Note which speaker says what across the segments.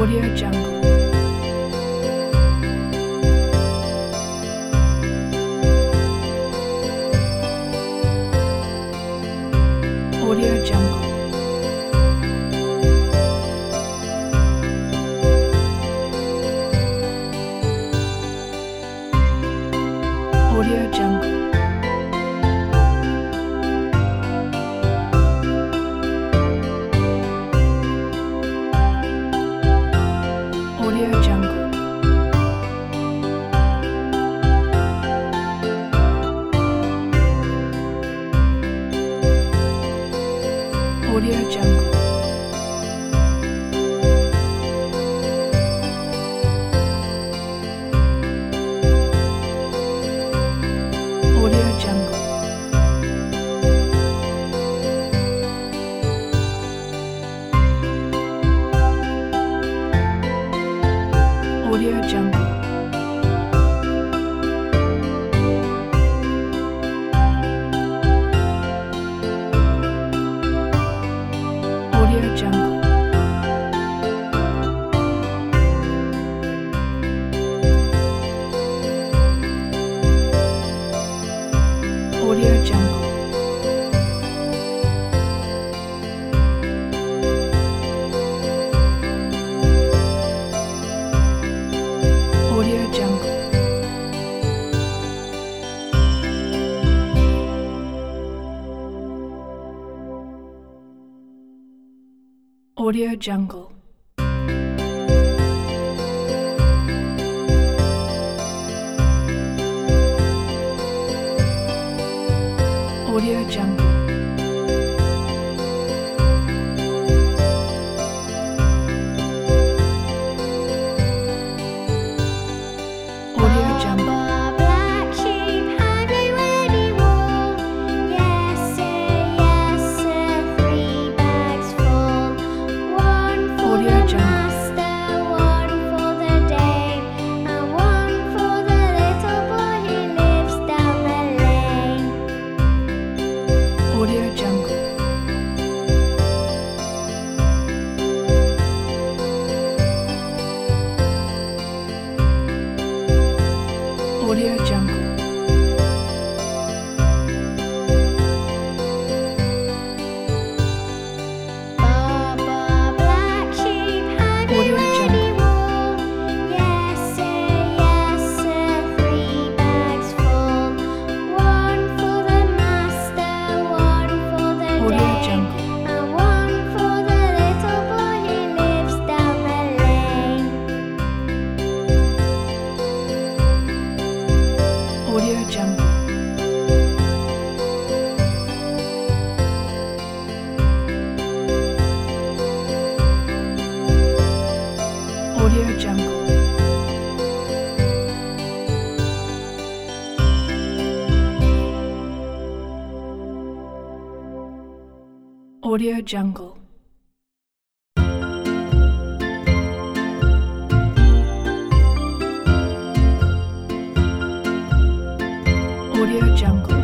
Speaker 1: Audio Jungle. Audio Jungle. Audio Jungle. Audio Jungle. Audio Jungle. Audio Jungle. Audio Jungle. Audio Jungle. Audio Jungle. Audio Jungle. Audio Jungle. Audio Jungle. Audio Jungle.
Speaker 2: Black sheep, have you any wool? Yes sir, 3 bags full. One for
Speaker 1: Audio
Speaker 2: the
Speaker 1: Jungle.
Speaker 2: master, one for the dame, and one for the little boy who lives down the lane.
Speaker 1: Audio Jungle. Audio Jungle.
Speaker 2: Baba, black sheep, have you
Speaker 1: Audio
Speaker 2: any
Speaker 1: Jungle.
Speaker 2: wool? Yes sir, 3 bags full. One for the master, one for the
Speaker 1: Audio
Speaker 2: dame,
Speaker 1: Jungle.
Speaker 2: and one for the little boy who lives down the lane.
Speaker 1: Audio Jungle. Audio Jungle. Audio Jungle. Audio Jungle.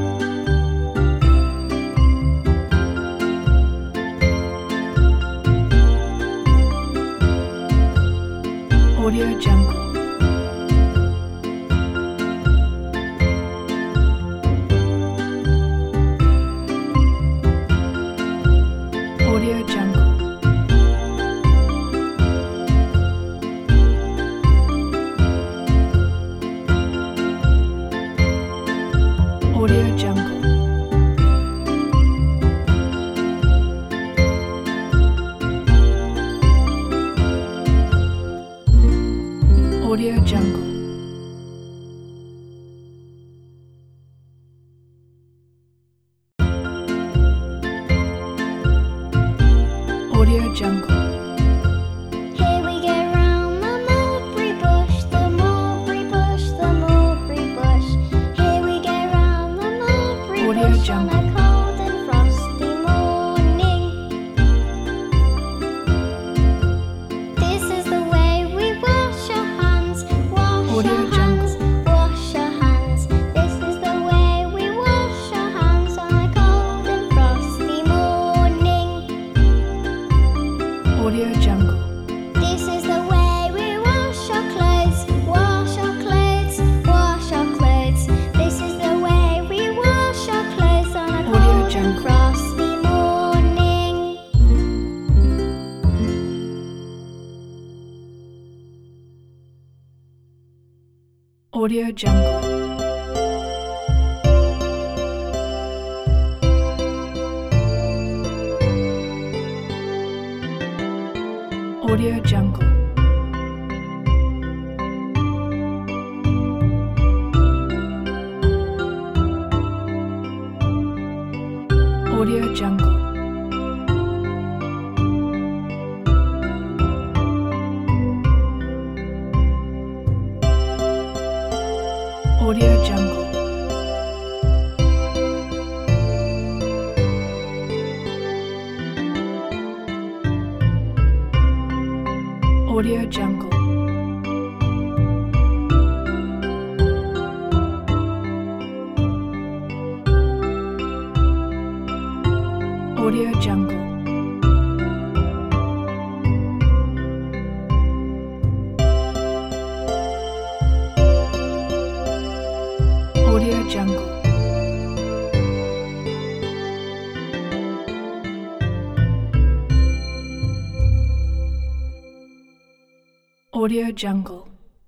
Speaker 1: Audio Jungle. Audio Jungle. Audio Jungle. Audio Jungle. Audio Jungle.
Speaker 2: Here we go round the mulberry bush, the mulberry bush, the mulberry bush. Here we go round the mulberry
Speaker 1: Audio
Speaker 2: bush on
Speaker 1: Jungle.
Speaker 2: a cold and frosty morning. This is the way we wash our hands, wash
Speaker 1: Audio Jungle. Audio Jungle. Audio Jungle. Audio Jungle. Audio Jungle. Audio Jungle. Audio Jungle. Audio Jungle.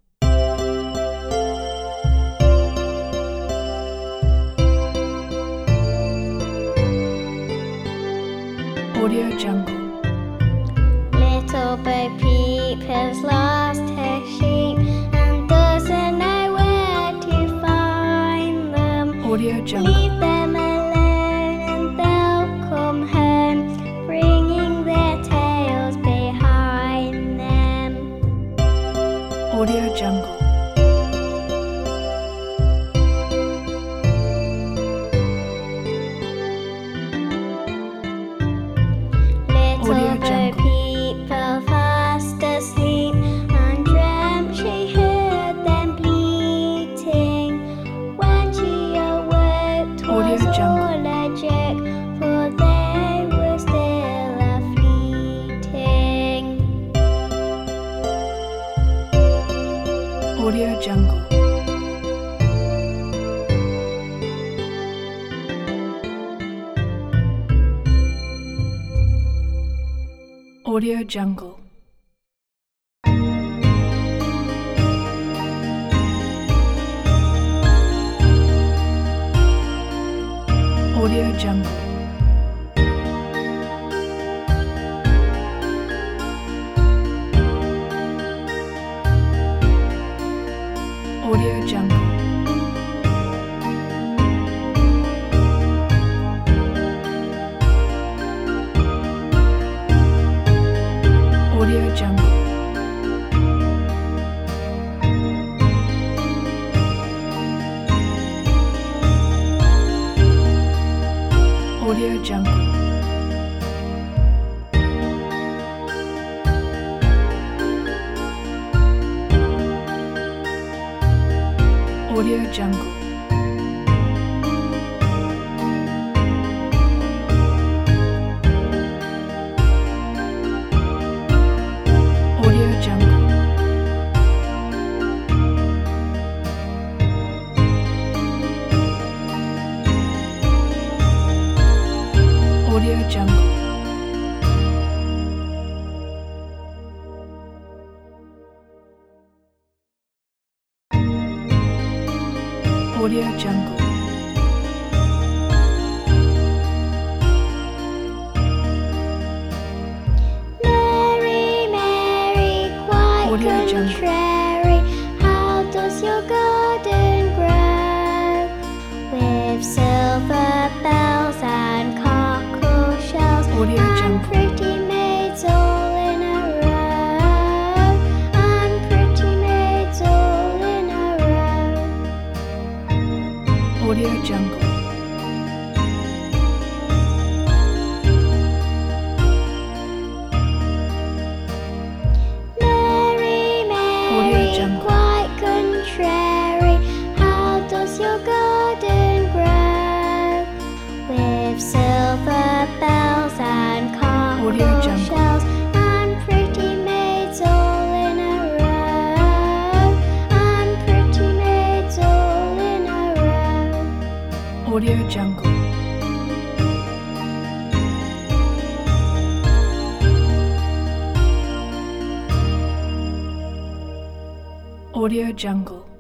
Speaker 1: Audio Jungle.
Speaker 2: Little Bo Peep has lost her sheep and doesn't know where to find them.
Speaker 1: Audio Jungle.
Speaker 2: Leave them alone and they'll come home, bringing their tails behind them.
Speaker 1: Audio Jungle.
Speaker 2: Little Bo Peep fell fast asleep and dreamt she heard them bleating. When she awoke, 'twas
Speaker 1: Audio Jungle.
Speaker 2: all a joke, for they were still a-fleeting.
Speaker 1: Audio Jungle. Audio Jungle. Audio Jungle. Audio Jungle. Audio Jungle. Audio Jungle. Audio Jungle. Audio Jungle. Audio Jungle. Audio Jungle.
Speaker 2: Mary, Mary, quite
Speaker 1: Audio Jungle.
Speaker 2: contrary, how does your garden grow? With silver bells and cockle shells
Speaker 1: Audio
Speaker 2: and
Speaker 1: Jungle.
Speaker 2: pretty maids all in a row, and pretty maids all in a row.
Speaker 1: Audio Jungle.
Speaker 2: Mary, Mary,
Speaker 1: Jungle.
Speaker 2: quite contrary, how does your garden grow? With silver bells and
Speaker 1: Audio
Speaker 2: cockle
Speaker 1: Jungle.
Speaker 2: shells and pretty maids all in a row, and pretty maids all in a row.
Speaker 1: Audio Jungle. Audio Jungle.